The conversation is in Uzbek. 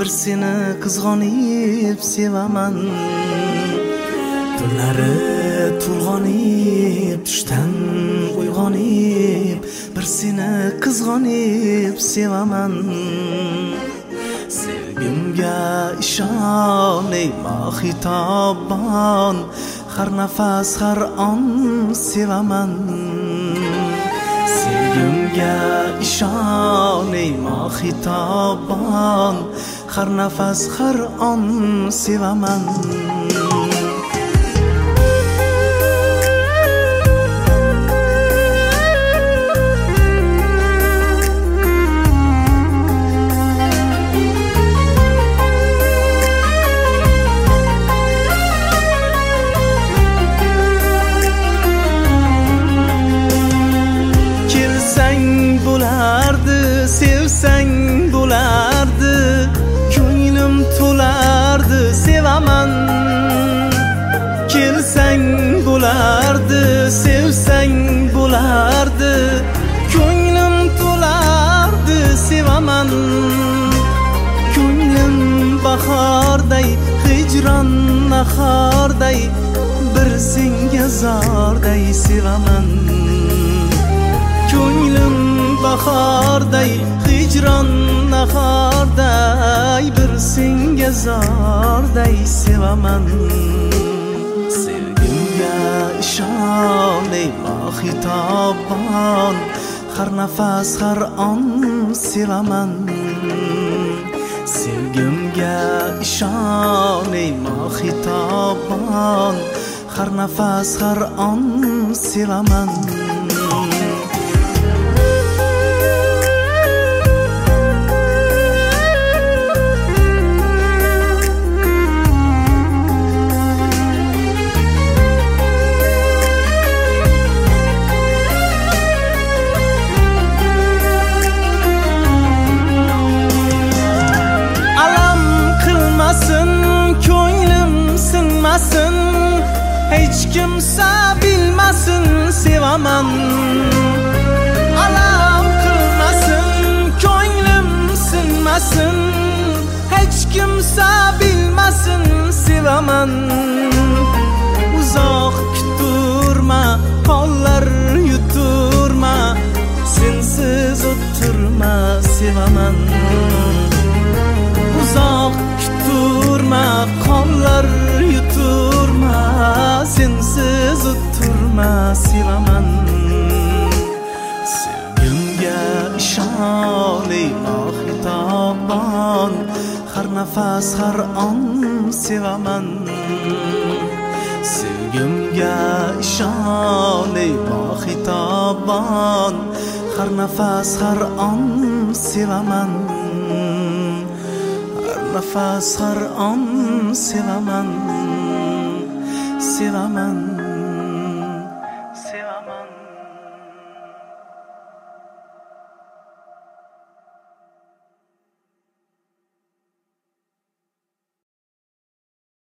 bir seni qizg'onib sevaman. Tunlari to'lg'onib, tushdan uyg'onib, bir seni qizg'onib sevaman. Sevgimga ishon ey mohitobon, har nafas har on sevaman. Sevgimga ishon ey mohitobon, har nafas har on sevaman. Sevsang bo'lardi, ko'nglim to'lardi, sevaman. Kelsang bo'lardi, sevsang bo'lardi, ko'nglim to'lardi, sevaman. Ko'nglim bahorday, hijron nahorday, bir senga zorday sevaman. Ko'nglim bahorday, hijron nahorday, bir senga zorday sevaman. Sevgimga ishon ey mohitobon, har nafas har on sevaman. Sevgimga ishon ey mohitobon, har nafas har on sevaman. Ko'nglim sinmasin, hech kimsa bilmasin, sevaman. Alam qilmasin, ko'nglim sinmasin, hech kimsa bilmasin, sevaman. Uzoq kuturma, qonlar yuturma, sensiz o'tirma, sevaman. Uzoq kuturma, qonlar yuturma, sensiz o'tirma, sevaman. Sevgimga ishon ey mohitobon, har nafas har on sevaman. Sevgimga ishon ey mohitobon, har nafas har on sevaman. Nafas har on sevaman, sevaman.